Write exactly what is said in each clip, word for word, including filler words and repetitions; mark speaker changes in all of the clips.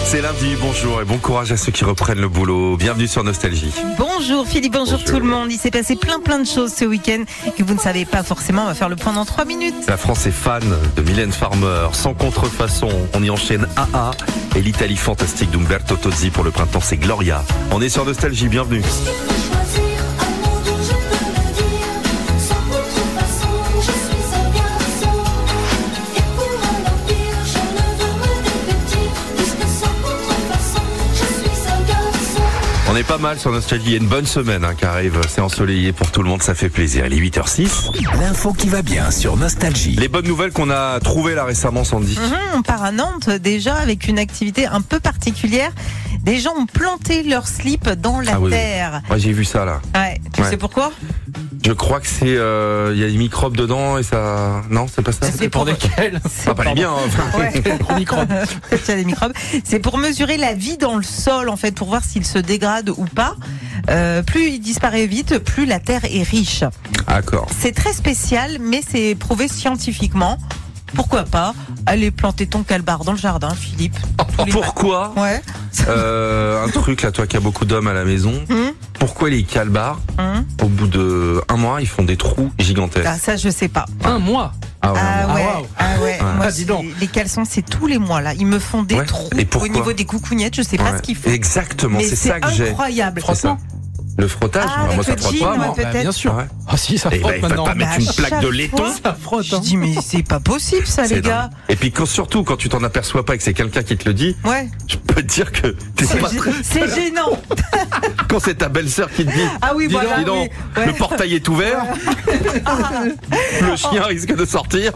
Speaker 1: C'est lundi, bonjour et bon courage à ceux qui reprennent le boulot. Bienvenue sur Nostalgie.
Speaker 2: Bonjour Philippe, bonjour, bonjour tout le monde. Il s'est passé plein plein de choses ce week-end que vous ne savez pas forcément. On va faire le point dans trois minutes.
Speaker 1: La France est fan de Mylène Farmer, sans contrefaçon. On y enchaîne A A et l'Italie fantastique d'Umberto Tozzi pour le printemps, c'est Gloria. On est sur Nostalgie, bienvenue. On est pas mal sur Nostalgie, il y a une bonne semaine hein, qui arrive, c'est ensoleillé pour tout le monde, ça fait plaisir. Il est huit heures six.
Speaker 3: L'info qui va bien sur Nostalgie.
Speaker 1: Les bonnes nouvelles qu'on a trouvées là récemment, Sandy.
Speaker 2: Mmh, on part à Nantes déjà avec une activité un peu particulière. Des gens ont planté leur slip dans la
Speaker 1: ah, oui,
Speaker 2: terre.
Speaker 1: Oui. Ouais, j'ai vu ça là.
Speaker 2: Ouais, tu
Speaker 1: ouais.
Speaker 2: sais pourquoi ?
Speaker 1: Je crois que c'est, il euh, y a des microbes dedans et ça, non, c'est pas ça.
Speaker 2: C'est, c'est pour
Speaker 4: lesquels ?
Speaker 1: Ah, pas les biens. Hein.
Speaker 2: Ouais.
Speaker 4: microbes.
Speaker 2: Peut-être qu'il y a des microbes. C'est pour mesurer la vie dans le sol en fait, pour voir s'il se dégrade ou pas. Euh, plus il disparaît vite, plus la terre est riche.
Speaker 1: D'accord.
Speaker 2: C'est très spécial, mais c'est prouvé scientifiquement. Pourquoi pas aller planter ton calbar dans le jardin, Philippe.
Speaker 1: Oh, pourquoi ?
Speaker 2: Ouais.
Speaker 1: Euh, un truc là, toi qui as beaucoup d'hommes à la maison. Mmh. Pourquoi les calbars, mmh. au bout de un mois, ils font des trous gigantesques ?
Speaker 2: Ah, ça, je sais pas.
Speaker 4: Un mois.
Speaker 1: Ah ouais.
Speaker 2: Ah ouais.
Speaker 4: Ah, wow.
Speaker 2: ah ouais.
Speaker 1: ouais.
Speaker 2: Moi,
Speaker 4: ah, dis donc.
Speaker 2: Les caleçons, c'est tous les mois là. Ils me font des
Speaker 1: ouais.
Speaker 2: trous
Speaker 1: au
Speaker 2: niveau des coucougnettes. Je sais pas
Speaker 1: ouais.
Speaker 2: ce qu'ils font.
Speaker 1: Exactement.
Speaker 2: Mais
Speaker 1: c'est,
Speaker 2: c'est
Speaker 1: ça que j'ai.
Speaker 2: Incroyable.
Speaker 1: Franchement. Le frottage,
Speaker 2: ah,
Speaker 1: moi ça frotte pas, moi.
Speaker 2: Peut-être.
Speaker 4: Bah, bien sûr.
Speaker 1: Ouais.
Speaker 4: Ah si, ça frotte
Speaker 1: bah,
Speaker 4: maintenant.
Speaker 1: Il faut pas mettre
Speaker 2: bah,
Speaker 1: une plaque de laiton.
Speaker 2: Fois,
Speaker 4: ça frotte.
Speaker 2: Je dis mais c'est pas possible ça,
Speaker 1: c'est
Speaker 2: les
Speaker 1: dingue.
Speaker 2: gars.
Speaker 1: Et puis quand, surtout quand tu t'en aperçois pas et que c'est quelqu'un qui te le dit,
Speaker 2: ouais.
Speaker 1: je peux te dire que t'es
Speaker 2: c'est,
Speaker 1: pas
Speaker 2: gê-
Speaker 1: très...
Speaker 2: c'est gênant.
Speaker 1: Quand c'est ta belle-sœur qui te dit,
Speaker 2: ah oui,
Speaker 1: dis
Speaker 2: voilà,
Speaker 1: donc, dis donc
Speaker 2: oui. Ouais.
Speaker 1: le portail est ouvert, le chien risque de sortir.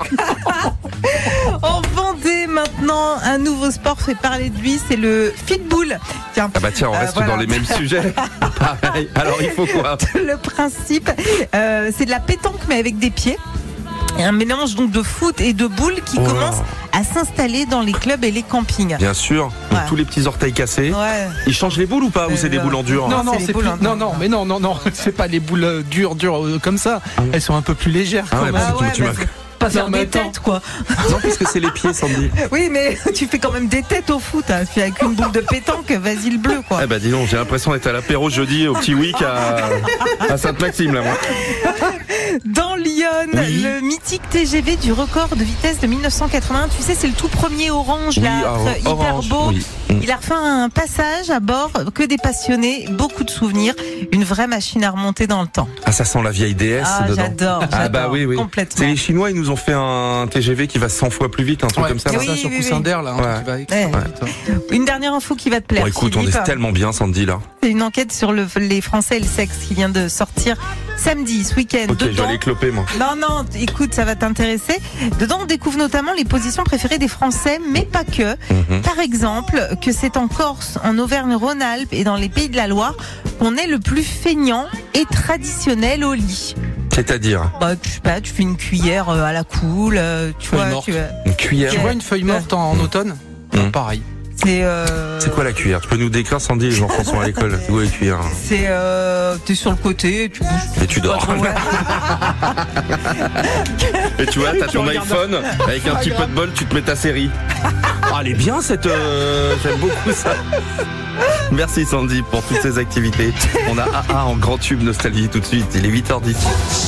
Speaker 2: En Vendée maintenant, un nouveau sport fait parler de lui, c'est le football. Tiens,
Speaker 1: ah bah tiens, on
Speaker 2: euh,
Speaker 1: reste
Speaker 2: voilà.
Speaker 1: dans les mêmes sujets. Pareil. Alors il faut quoi ?
Speaker 2: Le principe, euh, c'est de la pétanque mais avec des pieds. Et un mélange donc de foot et de boules qui
Speaker 1: oh
Speaker 2: commence à s'installer dans les clubs et les campings.
Speaker 1: Bien sûr,
Speaker 2: ouais.
Speaker 1: tous les petits orteils cassés.
Speaker 2: Ouais.
Speaker 1: Ils changent les boules ou pas ? Ou c'est des boules en dur ?
Speaker 4: Non, non,
Speaker 2: c'est
Speaker 4: c'est
Speaker 2: plus...
Speaker 4: non, non, mais non, non, non, c'est pas les boules euh, dures, dures euh, comme ça. Ah, Elles sont un peu plus légères
Speaker 1: ah,
Speaker 4: quand
Speaker 1: ouais,
Speaker 4: même.
Speaker 1: bah,
Speaker 2: Ah ouais,
Speaker 1: tu, tu
Speaker 2: bah,
Speaker 1: m'as...
Speaker 2: pas faire
Speaker 4: non,
Speaker 2: des
Speaker 4: attends.
Speaker 2: têtes quoi.
Speaker 1: Non, puisque c'est les pieds, Sandy.
Speaker 2: Oui, mais tu fais quand même des têtes au foot. Hein. Tu fais avec une boule de pétanque, vas-y le bleu quoi.
Speaker 1: Eh ben dis donc, j'ai l'impression d'être à l'apéro jeudi au petit week à, à Sainte-Maxime là moi.
Speaker 2: Dans Lyon,
Speaker 1: oui.
Speaker 2: le mythique T G V du record de vitesse de dix-neuf cent quatre-vingt-un, tu sais, c'est le tout premier orange,
Speaker 1: oui,
Speaker 2: là,
Speaker 1: or-
Speaker 2: hyper
Speaker 1: orange,
Speaker 2: beau.
Speaker 1: Oui.
Speaker 2: Il a refait un passage à bord, que des passionnés, beaucoup de souvenirs, une vraie machine à remonter dans le temps.
Speaker 1: Ah, ça sent la vieille D S
Speaker 2: Ah,
Speaker 1: dedans.
Speaker 2: j'adore, j'adore,
Speaker 1: Ah bah oui, oui.
Speaker 2: complètement.
Speaker 1: C'est les Chinois, ils nous ont fait un T G V qui va cent fois plus vite, un truc
Speaker 4: Ouais,
Speaker 1: comme ça.
Speaker 4: c'est
Speaker 1: là.
Speaker 2: Oui,
Speaker 4: ça sur
Speaker 2: oui,
Speaker 4: coussin
Speaker 2: oui.
Speaker 4: d'air là, un
Speaker 1: Ouais.
Speaker 4: truc qui va extrêmement
Speaker 2: Ouais.
Speaker 4: vite, hein.
Speaker 2: Une dernière info qui va te plaire.
Speaker 1: Bon, écoute, on
Speaker 2: Philippe.
Speaker 1: est tellement bien, Sandy là.
Speaker 2: C'est une enquête sur le, les Français et le sexe qui vient de sortir samedi, ce week-end.
Speaker 1: Ok, je vais
Speaker 2: Dedans,
Speaker 1: aller cloper moi.
Speaker 2: Non, non, écoute, ça va t'intéresser. Dedans, on découvre notamment les positions préférées des Français, mais pas que.
Speaker 1: Mm-hmm.
Speaker 2: Par exemple, que c'est en Corse, en Auvergne-Rhône-Alpes et dans les Pays de la Loire qu'on est le plus feignant et traditionnel au lit.
Speaker 1: C'est-à-dire
Speaker 2: Bah, tu sais pas, tu fais une cuillère euh, à la cool, euh, tu
Speaker 4: Feuille
Speaker 2: vois,
Speaker 4: morte.
Speaker 2: tu, euh,
Speaker 1: une cuillère.
Speaker 4: Tu vois une feuille morte en, en automne
Speaker 1: Mmh.
Speaker 4: Pareil.
Speaker 2: c'est. Euh,
Speaker 1: C'est quoi la cuillère ? Tu peux nous décrire, Sandy, les enfants sont à l'école. C'est quoi la cuillère ?
Speaker 2: C'est, euh, t'es sur le côté, tu bouges.
Speaker 1: Et tu dors.
Speaker 2: Ouais.
Speaker 1: Et tu vois, t'as
Speaker 4: Tu
Speaker 1: ton
Speaker 4: regardes.
Speaker 1: iPhone, avec un petit peu de bol, tu te mets ta série. Ah, elle est bien cette... Euh... J'aime beaucoup ça. Merci Sandy pour toutes ces activités. On a A A en grand tube Nostalgie tout de suite. Il est huit heures dix.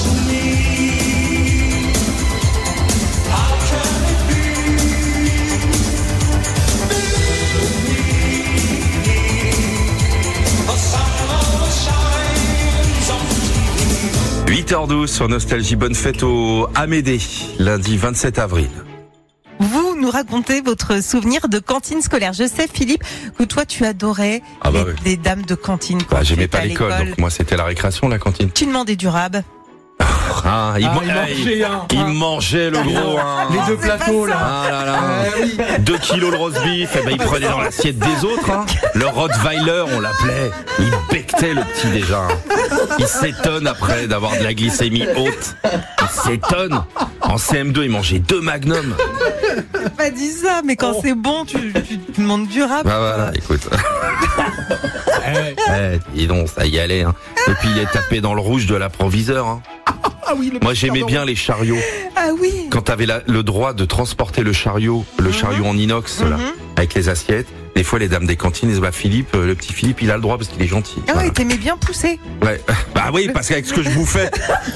Speaker 1: huit heures douze sur Nostalgie. Bonne fête au Amédée, lundi vingt-sept avril.
Speaker 2: Vous nous racontez votre souvenir de cantine scolaire. Je sais, Philippe, que toi, tu adorais
Speaker 1: Ah bah
Speaker 2: les,
Speaker 1: oui.
Speaker 2: les dames de cantine. Quand
Speaker 1: Bah,
Speaker 2: tu
Speaker 1: j'aimais
Speaker 2: étais
Speaker 1: pas
Speaker 2: à
Speaker 1: l'école, donc moi c'était la récréation, la cantine.
Speaker 2: Tu demandais du rab.
Speaker 1: Ah, il,
Speaker 4: Ah,
Speaker 1: man-
Speaker 4: il mangeait un.
Speaker 1: il mangeait le gros. Hein.
Speaker 4: Les deux
Speaker 2: c'est pas
Speaker 4: plateaux
Speaker 2: ça.
Speaker 4: là.
Speaker 1: Ah là là.
Speaker 4: Ah oui.
Speaker 1: Deux kilos de roast beef, eh ben, il prenait dans l'assiette des autres. Hein. Le Rottweiler, on l'appelait. Il bectait le petit déjà. Hein. Il s'étonne après d'avoir de la glycémie haute. Il s'étonne. En C M deux, il mangeait deux magnums.
Speaker 2: T'as pas dit ça, mais quand
Speaker 4: Oh.
Speaker 2: c'est bon, tu, tu, tu demandes du rab.
Speaker 1: Bah voilà, écoute.
Speaker 4: Eh,
Speaker 1: Ouais, dis donc, ça y allait. Hein. Et puis il est tapé dans le rouge de l'approviseur. Hein.
Speaker 4: Ah oui, le
Speaker 1: Moi j'aimais
Speaker 4: pardon.
Speaker 1: bien les chariots.
Speaker 2: Ah oui.
Speaker 1: Quand t'avais la, le droit de transporter le chariot, le chariot en inox là,
Speaker 2: Mhm.
Speaker 1: avec les assiettes. Des fois, les dames des cantines disent, bah, Philippe, euh, le petit Philippe, il a le droit parce qu'il est gentil.
Speaker 2: Ah
Speaker 1: Voilà.
Speaker 2: ouais, t'aimais bien pousser.
Speaker 1: Ouais. Bah oui, parce qu'avec ce que je vous fais.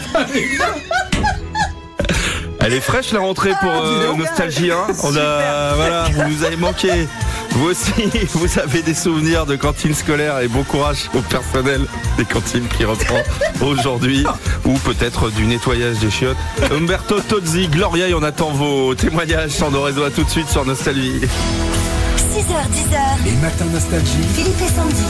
Speaker 1: Elle est fraîche la rentrée pour euh, Nostalgie, hein. On a, voilà, vous nous avez manqué. Vous aussi, vous avez des souvenirs de cantines scolaires et bon courage au personnel des cantines qui reprend aujourd'hui, ou peut-être du nettoyage des chiottes. Umberto Tozzi, Gloria, et on attend vos témoignages sur nos réseaux. À tout de suite sur Nostalgie.
Speaker 5: six heures, dix heures.
Speaker 3: Les matins Nostalgie.
Speaker 5: Philippe et Sandy.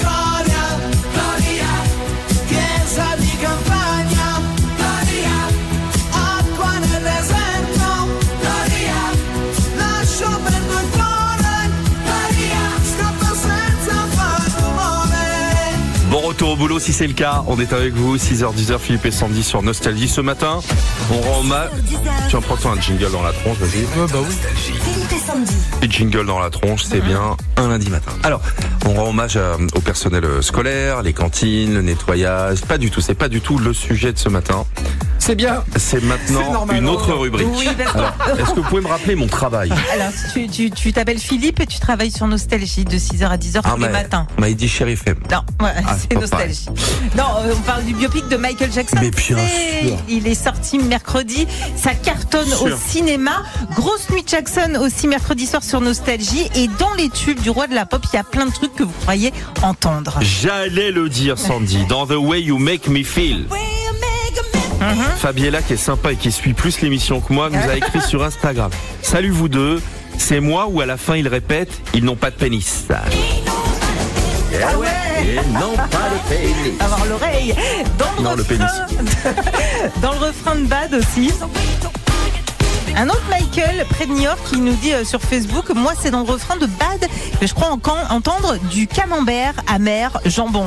Speaker 1: Bon retour au boulot si c'est le cas. On est avec vous, six heures dix heures, Philippe et Sandy sur Nostalgie. Ce matin, on rend hommage. Tu en prends-toi un jingle dans la tronche, vas-y.
Speaker 4: Ouais, bah oui.
Speaker 5: Philippe et Sandy.
Speaker 1: Petit jingle dans la tronche, c'est bien un lundi matin. Alors, on rend hommage à- au personnel scolaire, les cantines, le nettoyage. Pas du tout, c'est pas du tout le sujet de ce matin.
Speaker 4: C'est bien.
Speaker 1: C'est
Speaker 4: C'est
Speaker 1: maintenant
Speaker 4: normal,
Speaker 1: une autre
Speaker 4: hein.
Speaker 1: rubrique.
Speaker 2: Oui, parce que-
Speaker 1: Alors, est-ce que vous pouvez me rappeler mon travail?
Speaker 2: Alors, tu, tu, tu t'appelles Philippe et tu travailles sur Nostalgie de six heures à dix heures tous les
Speaker 1: mais-
Speaker 2: matins.
Speaker 1: m'a dit Chéri F M.
Speaker 2: Non, ouais,
Speaker 1: Ah, c'est
Speaker 2: c'est
Speaker 1: pas
Speaker 2: Nostalgie. Non, euh, on parle du biopic de Michael Jackson.
Speaker 1: Mais bien
Speaker 2: C'est-
Speaker 1: sûr.
Speaker 2: Il est sorti mercredi. Ça cartonne
Speaker 1: Sûr.
Speaker 2: au cinéma. Grosse nuit de Jackson aussi mercredi soir sur Nostalgie. Et dans les tubes du roi de la pop, il y a plein de trucs que vous croyez entendre.
Speaker 1: J'allais le dire, Sandy, dans The Way You Make Me Feel. Fabiella, qui est sympa et qui suit plus l'émission que moi, nous a écrit sur Instagram. Salut vous deux, c'est moi ou à la fin ils répètent, ils n'ont pas de pénis.
Speaker 2: Ah ouais.
Speaker 1: Ils n'ont pas de pénis.
Speaker 2: Avoir l'oreille. Dans le
Speaker 1: Non, le
Speaker 2: refrain, dans le refrain de Bad aussi. Un autre Michael près de New York qui nous dit euh, sur Facebook, moi c'est dans le refrain de Bad que je crois en- entendre du camembert amer jambon.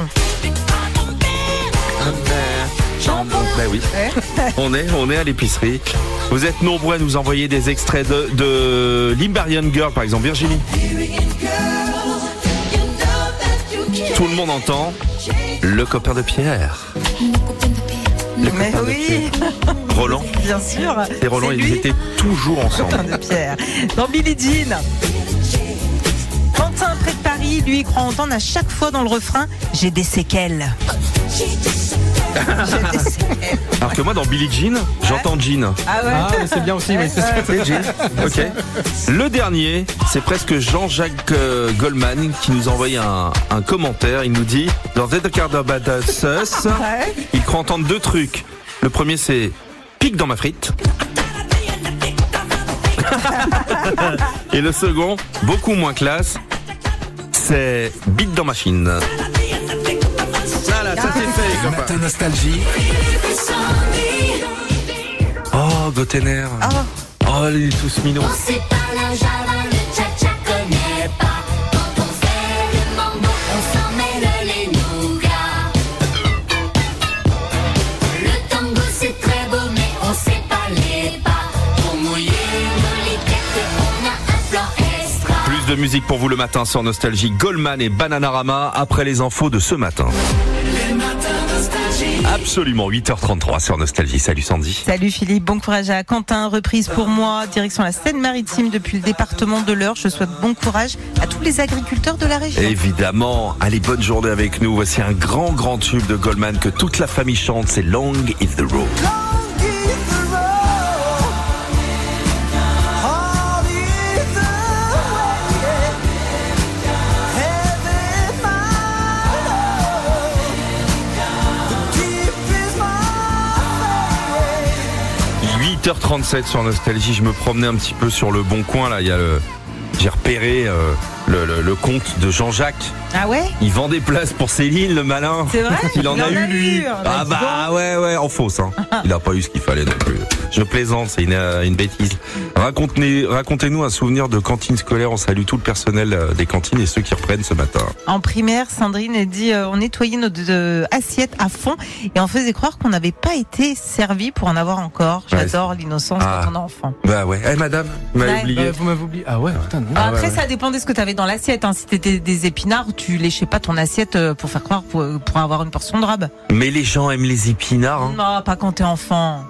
Speaker 1: Ben oui, on est, on est à l'épicerie. Vous êtes nombreux à nous envoyer des extraits de, de Liberian Girl, par exemple, Virginie. Tout le monde entend le copain de Pierre. Le
Speaker 2: Mais
Speaker 1: copain de
Speaker 2: oui,
Speaker 1: Pierre. Roland.
Speaker 2: bien sûr.
Speaker 1: Et Roland,
Speaker 2: C'est
Speaker 1: ils
Speaker 2: lui,
Speaker 1: étaient toujours ensemble.
Speaker 2: copain de Pierre. Dans Billie Jean. Quentin près de Paris, lui, croit entendre à chaque fois dans le refrain, j'ai des séquelles. J'ai des séquelles.
Speaker 1: Alors que moi, dans Billie Jean, j'entends Jean.
Speaker 2: Ah ouais.
Speaker 4: Ah, mais c'est bien aussi. Oui, c'est ça.
Speaker 1: C'est Jean. Ok. Le dernier, c'est presque Jean-Jacques euh, Goldman qui nous a envoyé un, un commentaire. Il nous dit, dans The Card of Badass,
Speaker 2: Ouais.
Speaker 1: il croit entendre deux trucs. Le premier, c'est pique dans ma frite. Et le second, beaucoup moins classe, c'est bite dans ma chine. Voilà, ça c'est fait, les
Speaker 3: Les
Speaker 1: copains.
Speaker 3: matins Nostalgie.
Speaker 1: Oh, Gotener.
Speaker 2: Ah.
Speaker 1: Oh, il est tous mignons.
Speaker 5: C'est pas la java, le cha-cha connaît pas. Quand on fait le mambo, on s'en mêle les nougats. Le tango c'est très beau, mais on sait pas les pas. Pour mouiller nos litières, on a un plan extra.
Speaker 1: Plus de musique pour vous le matin sur Nostalgie. Goldman et Bananarama après les infos de ce matin. Absolument, huit heures trente-trois sur Nostalgie. Salut Sandy.
Speaker 2: Salut Philippe, bon courage à Quentin. Reprise pour moi, direction la Seine-Maritime depuis le département de l'Eure. Je souhaite bon courage à tous les agriculteurs de la région.
Speaker 1: Évidemment, allez, bonne journée avec nous. Voici un grand, grand tube de Goldman que toute la famille chante. C'est Long is the Road. huit heures trente-sept sur Nostalgie. Je me promenais un petit peu sur le bon coin là. Il y a le, j'ai repéré euh, le, le, le compte de Jean-Jacques.
Speaker 2: Ah ouais?
Speaker 1: Il vend des places pour Céline, le malin.
Speaker 2: C'est vrai?
Speaker 1: Il en a eu lui.
Speaker 2: Bah,
Speaker 1: Ah
Speaker 2: dis
Speaker 1: bah
Speaker 2: donc.
Speaker 1: ouais ouais en fausse. Hein. Il a pas eu ce qu'il fallait non plus. Je plaisante, c'est une, euh, une bêtise. Racontez, racontez-nous un souvenir de cantine scolaire. On salue tout le personnel euh, des cantines et ceux qui reprennent ce matin.
Speaker 2: En primaire, Sandrine a dit euh, on nettoyait nos euh, assiettes à fond et on faisait croire qu'on n'avait pas été servi pour en avoir encore.
Speaker 1: Ouais,
Speaker 2: J'adore l'innocence
Speaker 1: Ah.
Speaker 2: quand on est enfant.
Speaker 1: Bah ouais. Eh madame, vous m'avez
Speaker 2: Ouais.
Speaker 1: oublié.
Speaker 4: Euh, vous m'avez oublié. Ah ouais, putain. non.
Speaker 1: Ah
Speaker 2: Après,
Speaker 1: ouais, ouais.
Speaker 2: ça dépendait de ce que tu avais dans l'assiette. Hein. Si t'étais des épinards, tu léchais pas ton assiette euh, pour faire croire pour, pour avoir une portion de rab.
Speaker 1: Mais les gens aiment les épinards. Hein.
Speaker 2: Non, pas quand t'es enfant.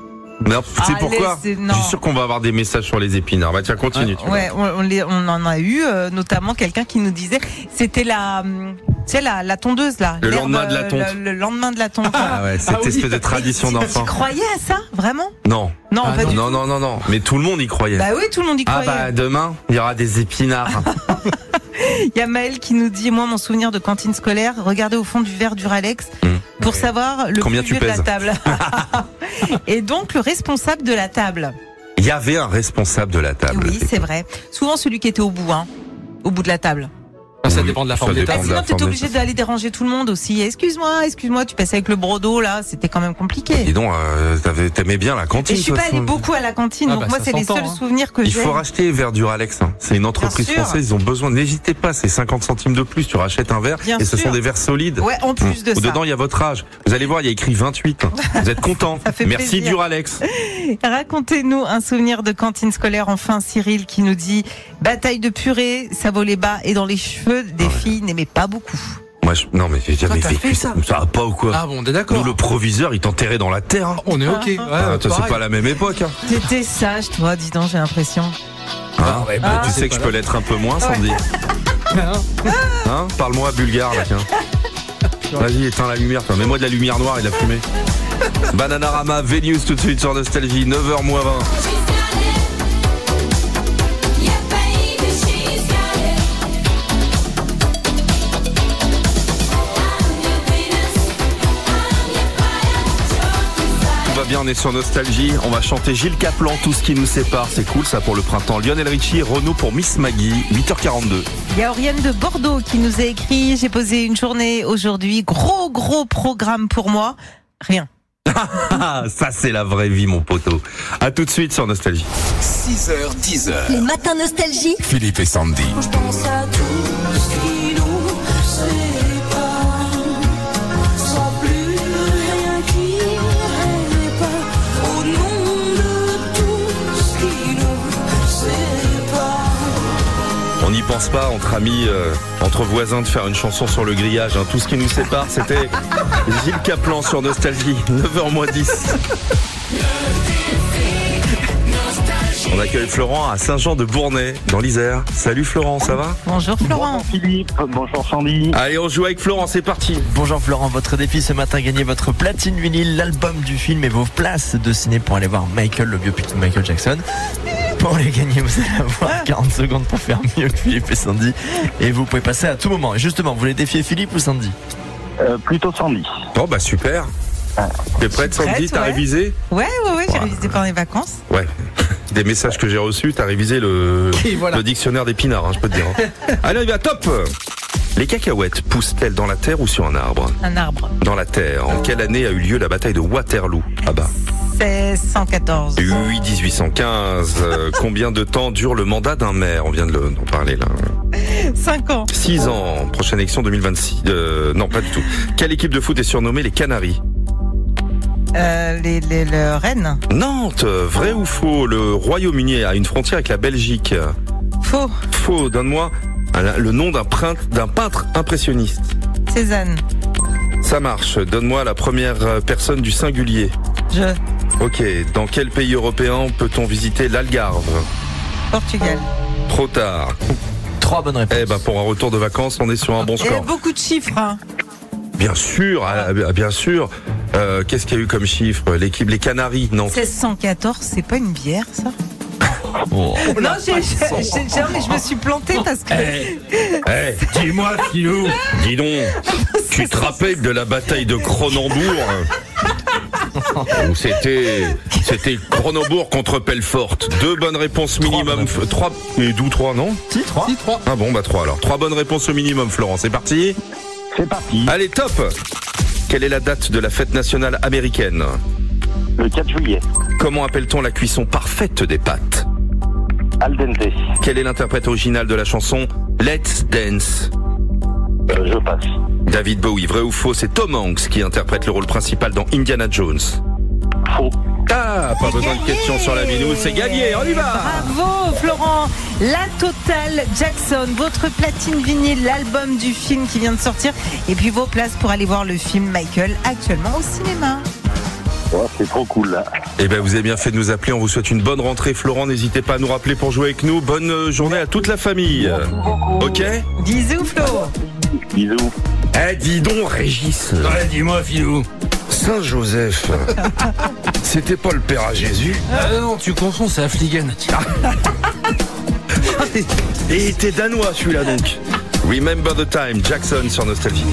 Speaker 1: Mais tu sais
Speaker 2: Allez,
Speaker 1: pourquoi?
Speaker 2: c'est-
Speaker 1: Je
Speaker 2: non.
Speaker 1: suis sûr qu'on va avoir des messages sur les épinards. Bah tiens, continue. tu vois.
Speaker 2: Ouais, on, on les- on en a eu, euh, notamment quelqu'un qui nous disait, c'était la, hum, tu sais, la, la tondeuse là.
Speaker 1: Le
Speaker 2: l'herbe,
Speaker 1: lendemain de la tonte.
Speaker 2: Le, le lendemain de la tonte.
Speaker 1: Ah ouais, cette
Speaker 4: Ah oui.
Speaker 1: espèce de tradition
Speaker 2: Tu
Speaker 1: d'enfant.
Speaker 2: croyais à ça, vraiment?
Speaker 1: Non,
Speaker 2: Non,
Speaker 4: Ah
Speaker 2: pas
Speaker 4: non.
Speaker 2: du
Speaker 1: non,
Speaker 2: tout.
Speaker 1: non, non, non. Mais tout le monde y croyait.
Speaker 2: Bah oui, tout le monde y
Speaker 1: Ah
Speaker 2: croyait.
Speaker 1: bah demain, il y aura des épinards.
Speaker 2: Il y a Maël qui nous dit, moi, mon souvenir de cantine scolaire, regardez au fond du verre du Ralex
Speaker 1: Mmh.
Speaker 2: pour savoir le
Speaker 1: Combien
Speaker 2: plus
Speaker 1: tu
Speaker 2: vieux de la
Speaker 1: pèses
Speaker 2: table. Et donc, le responsable de la table.
Speaker 1: Il y avait un responsable de la table.
Speaker 2: Oui, c'est vrai. Souvent celui qui était au bout, hein. Au bout de la table.
Speaker 4: Ah, ça
Speaker 1: Oui,
Speaker 4: dépend de la
Speaker 1: ça
Speaker 4: forme des
Speaker 1: dépend.
Speaker 2: Bah,
Speaker 4: tables.
Speaker 1: de la
Speaker 2: sinon, t'étais
Speaker 1: forme
Speaker 2: obligé d'aller déranger tout le monde aussi. Excuse-moi, excuse-moi, tu passais avec le brodo là, c'était quand même compliqué.
Speaker 1: Dis donc, euh, t'avais- t'aimais bien la
Speaker 2: Et
Speaker 1: cantine.
Speaker 2: je suis
Speaker 1: de
Speaker 2: pas
Speaker 1: toute
Speaker 2: allée
Speaker 1: façon.
Speaker 2: beaucoup à la cantine,
Speaker 4: Ah
Speaker 2: donc
Speaker 4: bah,
Speaker 2: moi
Speaker 4: ça
Speaker 2: c'est les
Speaker 4: s'entend,
Speaker 2: seuls
Speaker 4: hein.
Speaker 2: souvenirs que
Speaker 1: Il
Speaker 2: j'ai.
Speaker 1: faut racheter verre du Ralex. Hein. C'est une entreprise
Speaker 2: Bien sûr.
Speaker 1: française, ils ont besoin. N'hésitez pas, c'est cinquante centimes de plus. Tu rachètes un verre
Speaker 2: Bien
Speaker 1: et ce
Speaker 2: sûr.
Speaker 1: sont des verres solides.
Speaker 2: Ouais, en plus de
Speaker 1: Où
Speaker 2: ça.
Speaker 1: dedans, il y a votre âge. Vous allez voir, il y a écrit vingt-huit. Vous êtes content.
Speaker 2: Ça fait
Speaker 1: Merci
Speaker 2: plaisir.
Speaker 1: du Ralex.
Speaker 2: Racontez-nous un souvenir de cantine scolaire. Enfin, Cyril qui nous dit bataille de purée, ça volait bas et dans les cheveux des filles n'aimaient pas beaucoup.
Speaker 1: Moi, je... non, mais j'ai jamais
Speaker 4: t'as
Speaker 1: vécu
Speaker 4: fait
Speaker 1: ça.
Speaker 4: ça
Speaker 1: Ça va pas ou quoi?
Speaker 4: Ah bon, on est d'accord.
Speaker 1: Nous, le proviseur, il t'enterrait dans la terre. Hein.
Speaker 4: On est ok. Ouais,
Speaker 1: Ah, toi, c'est
Speaker 4: pareil.
Speaker 1: pas la même époque. Hein.
Speaker 2: T'étais sage, toi, dis donc, j'ai l'impression.
Speaker 1: Hein
Speaker 4: ouais,
Speaker 2: Ah.
Speaker 1: bah, tu sais
Speaker 4: c'est
Speaker 1: que je
Speaker 4: pas
Speaker 1: peux
Speaker 4: là.
Speaker 1: l'être un peu moins, Sandy. Hein Parle-moi bulgare, là, tiens. Vas-y, éteins la lumière, toi. Mets-moi de la lumière noire et de la fumée. Bananarama, V-News tout de suite sur Nostalgie, neuf heures moins vingt. Tout va bien, on est sur Nostalgie. On va chanter Gilles Caplan, Tout ce qui nous sépare. C'est cool, ça, pour le printemps. Lionel Richie, Renaud pour Miss Maggie, huit heures quarante-deux.
Speaker 2: Il y a Oriane de Bordeaux qui nous a écrit, j'ai posé une journée aujourd'hui, gros gros programme pour moi. Rien.
Speaker 1: Ah, ça, c'est la vraie vie, mon poteau. À tout de suite sur Nostalgie.
Speaker 3: six heures, dix heures.
Speaker 5: Les matins nostalgie.
Speaker 3: Philippe et Sandy.
Speaker 5: Je pense à tout ce qui nous sépare. Sans plus rien qui répare. Au nom de tout ce qui nous sépare.
Speaker 1: On n'y pense pas entre amis, euh, entre voisins, de faire une chanson sur le grillage. Hein. Tout ce qui nous sépare, c'était Gilles Caplan sur Nostalgie, neuf heures moins dix. On accueille Florent à Saint-Jean-de-Bournay, dans l'Isère. Salut Florent, ça va?
Speaker 2: Bonjour Florent.
Speaker 6: Bonjour Philippe, bonjour Sandy.
Speaker 1: Allez, on joue avec Florent, c'est parti.
Speaker 7: Bonjour Florent, votre défi ce matin, gagnez votre platine vinyle, l'album du film et vos places de ciné pour aller voir Michael, le biopic de Michael Jackson. Pour les gagner, vous allez avoir quarante secondes pour faire mieux que Philippe et Sandy. Et vous pouvez passer à tout moment. Et justement, vous voulez défier Philippe ou Sandy?
Speaker 6: Euh, plutôt Sandy.
Speaker 1: Bon, bah super. T'es prête, Sandy?
Speaker 2: prête,
Speaker 1: T'as
Speaker 2: ouais.
Speaker 1: révisé?
Speaker 2: Ouais, ouais, ouais, j'ai
Speaker 1: Ouais.
Speaker 2: révisé pendant les vacances.
Speaker 1: Ouais. Des messages que j'ai reçus, t'as révisé le,
Speaker 4: Et voilà.
Speaker 1: le dictionnaire d'épinards, hein, je peux te dire. hein. Allez, on y va, top. Les cacahuètes poussent-elles dans la terre ou sur un arbre?
Speaker 2: Un arbre.
Speaker 1: Dans la terre. En quelle année a eu lieu la bataille de Waterloo? Ah bah.
Speaker 2: C'est cent quatorze.
Speaker 1: Oui, dix-huit cent quinze. Euh, combien de temps dure le mandat d'un maire? On vient de le- d'en parler là.
Speaker 2: cinq ans.
Speaker 1: six ans. Prochaine élection deux mille vingt-six. Euh, non, pas du tout. Quelle équipe de foot est surnommée les Canaries?
Speaker 2: Euh, les, les, le Rennes.
Speaker 1: Nantes. Vrai ou faux? Le Royaume-Uni a une frontière avec la Belgique.
Speaker 2: Faux.
Speaker 1: Faux. Donne-moi un- le nom d'un prince- d'un peintre impressionniste.
Speaker 2: Cézanne.
Speaker 1: Ça marche. Donne-moi la première euh, personne du singulier.
Speaker 2: Je.
Speaker 1: Ok. Dans quel pays européen peut-on visiter l'Algarve?
Speaker 2: Portugal.
Speaker 1: Trop tard.
Speaker 7: Trois bonnes réponses.
Speaker 1: Eh ben, pour un retour de vacances, on est sur un bon
Speaker 2: Il y a
Speaker 1: score.
Speaker 2: beaucoup de chiffres. Hein.
Speaker 1: Bien sûr, ah, bien sûr. Euh, qu'est-ce qu'il y a eu comme chiffre? L'équipe, les Canaries, non?
Speaker 2: seize cent quatorze, c'est pas une bière, ça?
Speaker 7: Oh.
Speaker 2: Non, j'ai, j'ai, j'ai- j'ai- mais je me suis plantée parce que.
Speaker 1: Eh, dis-moi, Philou. Dis donc, tu te rappelles de la bataille de Cronenbourg? Où c'était, c'était Cronenbourg contre Pelfort. Deux bonnes réponses minimum.
Speaker 7: bonnes
Speaker 1: Trois, et d'où trois, non?
Speaker 7: Si, trois.
Speaker 4: Si, trois.
Speaker 1: Ah bon, bah trois alors. Trois bonnes réponses au minimum, Florent. C'est parti?
Speaker 6: C'est parti.
Speaker 1: Allez, top! Quelle est la date de la fête nationale américaine?
Speaker 6: Le quatre juillet.
Speaker 1: Comment appelle-t-on la cuisson parfaite des pâtes?
Speaker 6: Al dente.
Speaker 1: Quel est l'interprète original de la chanson Let's Dance?
Speaker 6: Euh, je passe.
Speaker 1: David Bowie, vrai ou faux? C'est Tom Hanks qui interprète le rôle principal dans Indiana Jones.
Speaker 6: Faux.
Speaker 1: Ah, pas besoin de questions sur la binouse, c'est gagné, on y va!
Speaker 2: Bravo Florent. La Total Jackson, votre platine vinyle, l'album du film qui vient de sortir, et puis vos places pour aller voir le film Michael actuellement au cinéma.
Speaker 6: Oh, c'est trop cool là.
Speaker 1: Eh ben, vous avez bien fait de nous appeler. On vous souhaite une bonne rentrée, Florent. N'hésitez pas à nous rappeler pour jouer avec nous. Bonne euh, journée à toute la famille. Ok.
Speaker 2: Bisous Flo.
Speaker 6: Bisous.
Speaker 1: Eh, dis donc, Régis.
Speaker 4: Ouais, dis-moi, Philou.
Speaker 1: Saint Joseph. C'était pas le père à Jésus.
Speaker 4: Ah non, tu confonds, c'est Affligen.
Speaker 1: Et t'es danois, celui-là donc. Remember the time, Jackson sur Nostalgie.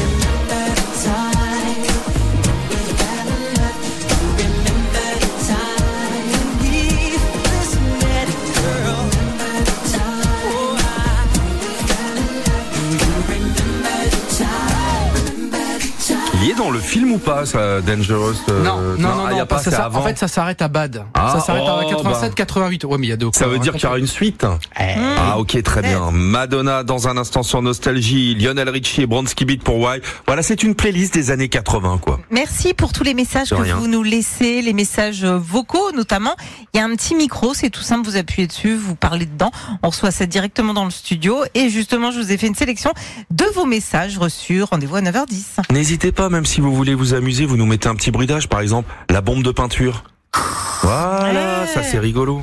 Speaker 1: Il est dans le film ou pas, ça, Dangerous euh,
Speaker 4: Non, non, non,
Speaker 1: il y a
Speaker 4: non,
Speaker 1: pas,
Speaker 4: ça,
Speaker 1: c'est
Speaker 4: ça-
Speaker 1: avant.
Speaker 4: en fait, ça s'arrête à Bad.
Speaker 1: Ah,
Speaker 4: ça s'arrête
Speaker 1: oh,
Speaker 4: à quatre-vingt-sept quatre-vingt-huit. Ouais, mais il y a deux.
Speaker 1: Ça veut dire qu'il y aura une suite. Ah, ok, très bien. Madonna dans un instant sur Nostalgie, Lionel Richie et Bronski Beat pour Why. Voilà, c'est une playlist des années quatre-vingts, quoi.
Speaker 2: Merci pour tous les messages
Speaker 1: De
Speaker 2: que
Speaker 1: rien.
Speaker 2: vous nous laissez, les messages vocaux notamment. Il y a un petit micro, c'est tout simple, vous appuyez dessus, vous parlez dedans. On reçoit ça directement dans le studio. Et justement, je vous ai fait une sélection de vos messages reçus. Rendez-vous à neuf heures dix.
Speaker 1: N'hésitez pas, même si vous voulez vous amuser, vous nous mettez un petit bruitage, par exemple, la bombe de peinture. Voilà,
Speaker 2: Ouais.
Speaker 1: ça c'est rigolo.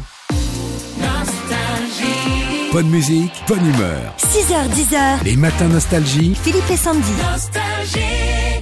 Speaker 3: Bonne musique, bonne humeur.
Speaker 8: six heures dix heures,
Speaker 3: Les matins nostalgie.
Speaker 8: Philippe et Sandy.
Speaker 5: Nostalgie.